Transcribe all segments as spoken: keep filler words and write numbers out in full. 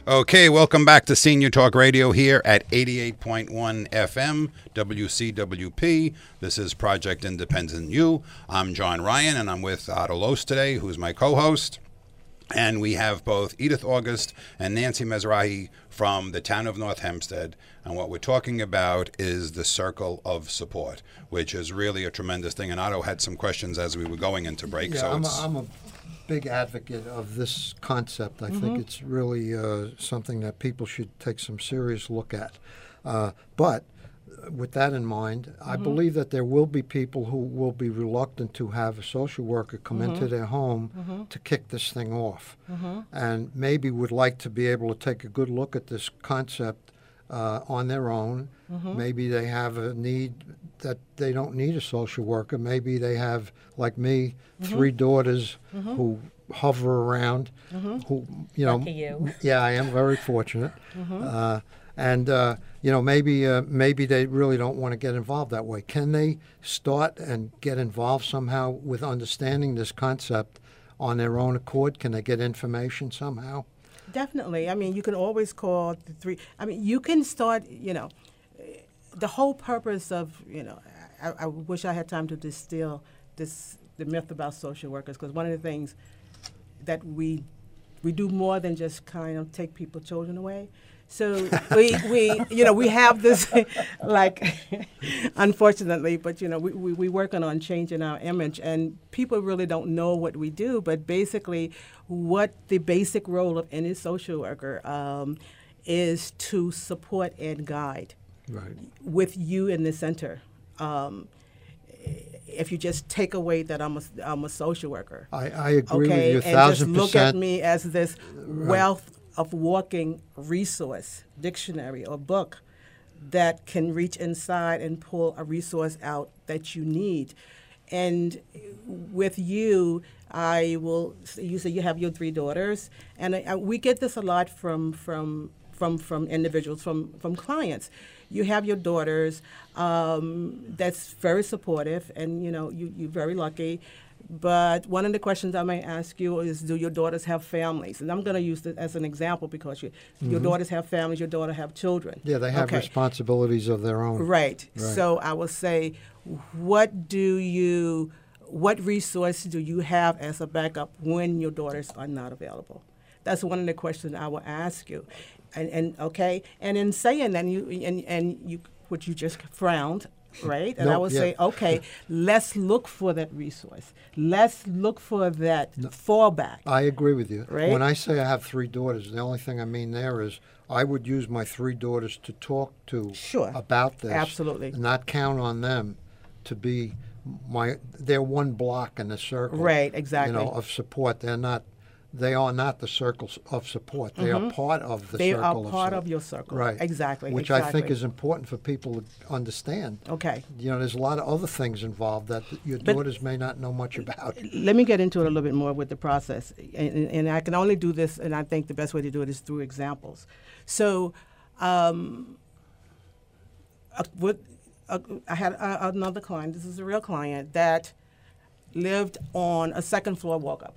Okay, welcome back to Senior Talk Radio here at eighty-eight point one F M, W C W P. This is Project Independent U. I'm John Ryan, and I'm with Otto Los today, who's my co-host. And we have both Edith August and Nancy Mezrahi from the town of North Hempstead. And what we're talking about is the circle of support, which is really a tremendous thing. And Otto had some questions as we were going into break. Yeah, so I'm, it's... a, I'm a big advocate of this concept. I mm-hmm. think it's really uh, something that people should take some serious look at. Uh, but with that in mind, mm-hmm. I believe that there will be people who will be reluctant to have a social worker come mm-hmm. into their home mm-hmm. to kick this thing off, mm-hmm. and maybe would like to be able to take a good look at this concept uh, on their own. Mm-hmm. Maybe they have a need that they don't need a social worker. Maybe they have, like me, mm-hmm. three daughters mm-hmm. who hover around, mm-hmm. who, you know, Lucky you. Yeah, I am very fortunate. Mm-hmm. uh, and, uh, you know, maybe uh, maybe they really don't want to get involved that way. Can they start and get involved somehow with understanding this concept on their own accord? Can they get information somehow? Definitely. I mean, you can always call the three. I mean, you can start, you know, the whole purpose of, you know, I, I wish I had time to distill this, the myth about social workers, because one of the things that we we do more than just kind of take people's children away. So we, we, you know, we have this, like, unfortunately, but, you know, we, we, we working on changing our image, and people really don't know what we do, but basically what the basic role of any social worker um, is to support and guide. Right. With you in the center. Um, if you just take away that I'm a, I'm a social worker. I, I agree okay, with you a thousand and just percent. look at me as this Right. wealth of walking resource, dictionary or book that can reach inside and pull a resource out that you need. And with you, I will, you say you have your three daughters, and I, I, we get this a lot from, from, from, from individuals, from, from clients. You have your daughters um, that's very supportive, and, you know, you, you're very lucky. But one of the questions I may ask you is, do your daughters have families? And I'm going to use this as an example because you, mm-hmm. your daughters have families, your daughter have children. Yeah, they have okay. responsibilities of their own. Right. right. So I will say, what do you, what resource do you have as a backup when your daughters are not available? That's one of the questions I will ask you. And, and okay, and in saying that, you and, and you, what you just frowned, right? And no, I would yeah. say, okay, let's look for that resource. Let's look for that no, fallback. I agree with you. Right? When I say I have three daughters, the only thing I mean there is I would use my three daughters to talk to sure. about this. Absolutely. And not count on them to be my, they're one block in the circle. Right, exactly. You know, of support. They're not, they are not the circle of support. They mm-hmm. are part of the they circle of They are part of, of your circle. Right. Exactly. Which exactly. I think is important for people to understand. Okay. You know, there's a lot of other things involved that your but daughters may not know much about. Let me get into it a little bit more with the process. And, and I can only do this, and I think the best way to do it is through examples. So um, uh, with, uh, I had uh, another client, this is a real client, that lived on a second floor walk-up.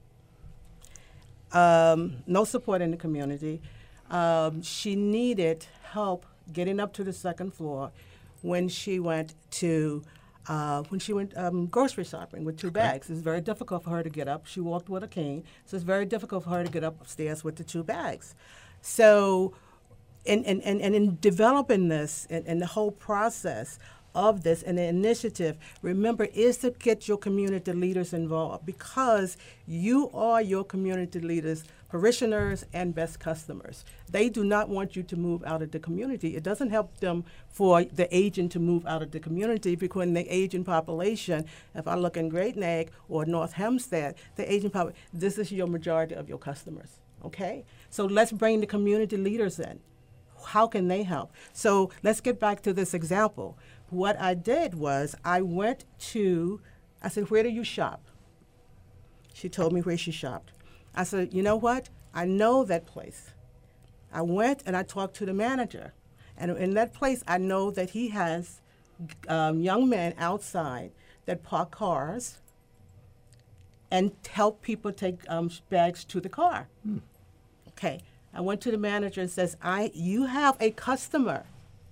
Um, no support in the community. Um, she needed help getting up to the second floor when she went to uh, when she went um, grocery shopping with two bags. It's very difficult for her to get up. She walked with a cane, so it's very difficult for her to get upstairs with the two bags. So, in and in, in, in, in developing this and, and the whole process of this and the initiative, remember, is to get your community leaders involved, because you are your community leaders, parishioners, and best customers. They do not want you to move out of the community. It doesn't help them for the agent to move out of the community, because in the aging population, if I look in Great Neck or North Hempstead, the aging population, this is your majority of your customers, okay? So let's bring the community leaders in. How can they help? So let's get back to this example. What I did was I went to, I said, where do you shop? She told me where she shopped. I said, you know what? I know that place. I went and I talked to the manager. And in that place, I know that he has um, young men outside that park cars and help people take um, bags to the car. Hmm. Okay. I went to the manager and says, I, you have a customer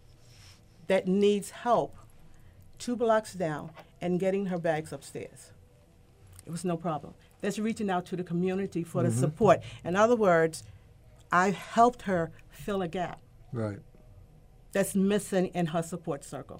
that needs help two blocks down and getting her bags upstairs. It was no problem. That's reaching out to the community for Mm-hmm. the support. In other words, I helped her fill a gap Right. that's missing in her support circle.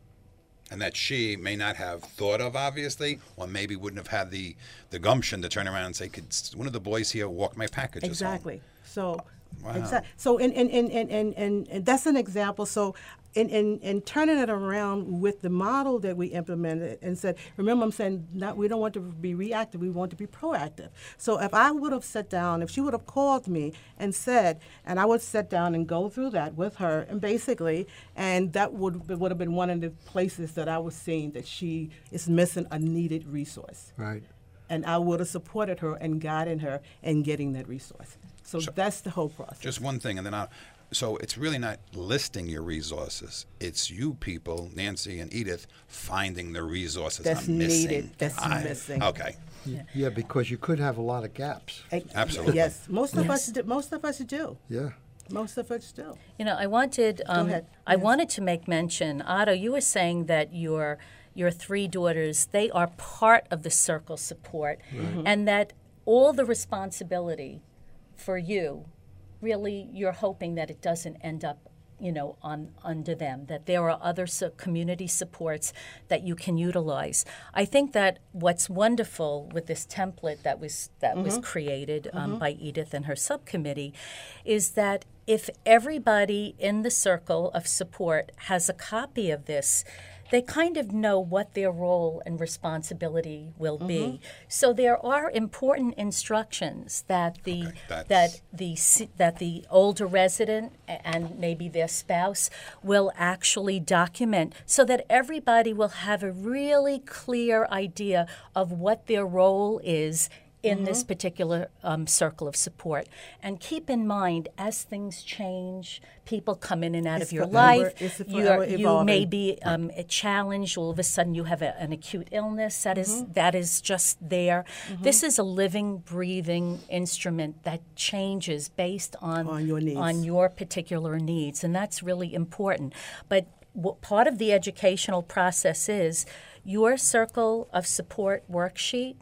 And that she may not have thought of, obviously, or maybe wouldn't have had the, the gumption to turn around and say, could s- one of the boys here walk my packages Exactly. home? So, Wow. exactly. So, in, in, in, in, in, in, and that's an example. So, in, in, in turning it around with the model that we implemented and said, remember, I'm saying not, we don't want to be reactive, we want to be proactive. So, if I would have sat down, if she would have called me and said, and I would sit down and go through that with her, and basically, and that would would have been one of the places that I was seeing that she is missing a needed resource. Right. And I would have supported her and guided her in getting that resource. So, So- that's the whole process. Just one thing, and then I'll. So it's really not listing your resources. It's you people, Nancy and Edith, finding the resources That's I'm missing. needed, that's I- missing. Okay. Yeah, because you could have a lot of gaps. Ex- Absolutely. Yes, most of Yes. us do. Most of us do. Yeah. Most of us do. You know, I wanted um, ahead. I Yes. wanted to make mention, Otto, you were saying that your your three daughters, they are part of the circle support, and that all the responsibility for you, really, you're hoping that it doesn't end up, you know, on under them, that there are other su- community supports that you can utilize. I think that what's wonderful with this template that was that was created um, by Edith and her subcommittee is that if everybody in the circle of support has a copy of this, they kind of know what their role and responsibility will be. So there are important instructions that the Okay, that's- that the si- that the older resident a- and maybe their spouse will actually document, so that everybody will have a really clear idea of what their role is in this particular um, circle of support. And keep in mind, as things change, people come in and out It's of your forever- life. it's You're- forever you may evolving. be um, a challenge. All of a sudden, you have a, an acute illness that is that is just there. This is a living, breathing instrument that changes based on On your needs. on your particular needs, and that's really important. But what part of the educational process is your circle of support worksheet.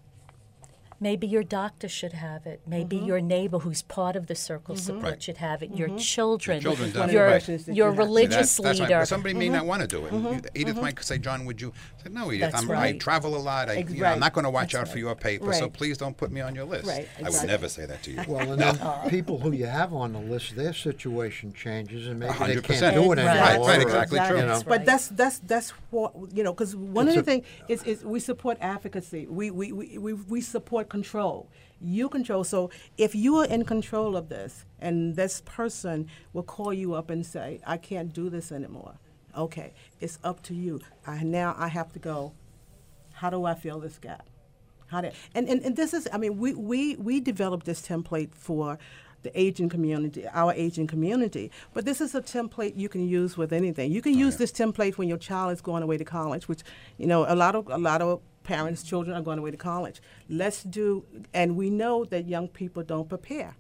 Maybe your doctor should have it. Maybe your neighbor who's part of the circle support Right. should have it. Your children, Your children One of do. the your, questions that your you have. See, religious See, that's, that's leader. Right. Somebody may not want to do it. Edith might say, "John, would you?" I said, "No, Edith. That's I'm, I right. travel a lot. I, Ex- you know, I'm right. not going to watch That's out for right. your paper, so Right. please don't put me on your list." Right, I would exactly. never say that to you. Well, and then people who you have on the list, their situation changes, and maybe they hundred can't percent. do it Right, anymore. right, or, exactly true. You know. That's But right. that's that's that's what you know. Because one It's of the a- things is, is we support advocacy. We we, we, we we support control. You control. So if you are in control of this, and this person will call you up and say, "I can't do this anymore." Okay, it's up to you. I now I have to go. How do I fill this gap? How do and, and, and this is I mean we, we, we developed this template for the aging community, our aging community. But this is a template you can use with anything. You can use this template when your child is going away to college, which you know a lot of a lot of parents' children are going away to college. Let's do, and we know that young people don't prepare.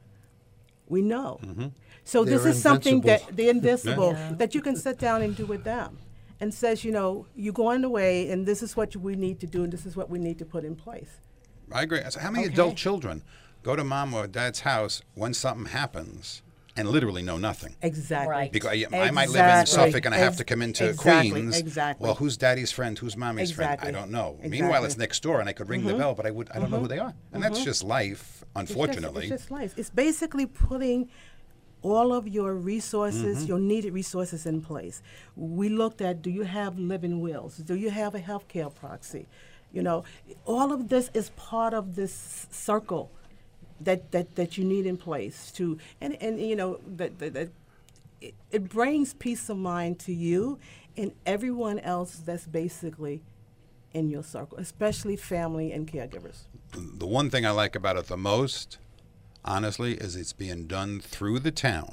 We know. So this They're is something invincible. that they're invincible Yeah. that you can sit down and do with them, and says, you know, you're going away, and this is what we need to do, and this is what we need to put in place. I agree. So how many Okay. adult children go to mom or dad's house when something happens and literally know nothing? Exactly. Right. Because I, I might live in Exactly. Suffolk and I have Ex- to come into exactly, Queens. exactly. Well, who's daddy's friend? Who's mommy's Exactly. friend? I don't know. Exactly. Meanwhile, it's next door, and I could ring the bell, but I would I don't know who they are. And that's just life, It's just- unfortunately. It's just life. It's basically putting all of your resources, your needed resources in place. We looked at, do you have living wills? Do you have a healthcare proxy? You know, all of this is part of this circle that, that, that you need in place to, and, and you know, that, that, that it, it brings peace of mind to you and everyone else that's basically in your circle, especially family and caregivers. The one thing I like about it the most, honestly, is it's being done through the town.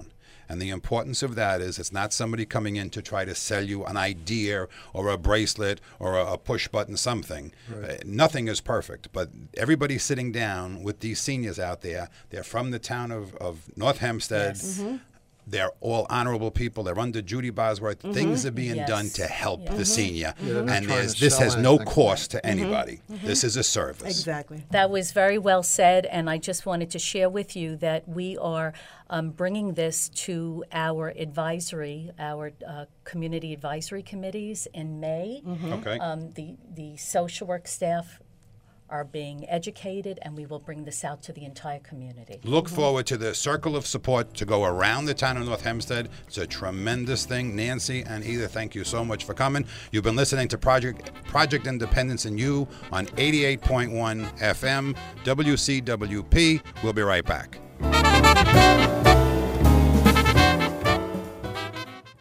And the importance of that is it's not somebody coming in to try to sell you an idea or a bracelet or a, a push button something. Right. Uh, nothing is perfect, but everybody's sitting down with these seniors out there. They're from the town of, of North Hempstead. Yes. Mm-hmm. They're all honorable people. They're under Judy Bosworth. Mm-hmm. Things are being Yes. done to help Yeah. the senior. Yeah, they're not and trying there's, to this sell has no anything. cost to anybody. This is a service. Exactly. That was very well said, and I just wanted to share with you that we are um, bringing this to our advisory, our uh, community advisory committees in May. Okay. Um, the the social work staff are being educated, and we will bring this out to the entire community. Look forward to the circle of support to go around the town of North Hempstead. It's a tremendous thing. Nancy and Edith, thank you so much for coming. You've been listening to Project Project Independence and You on eighty-eight point one F M, W C W P. We'll be right back.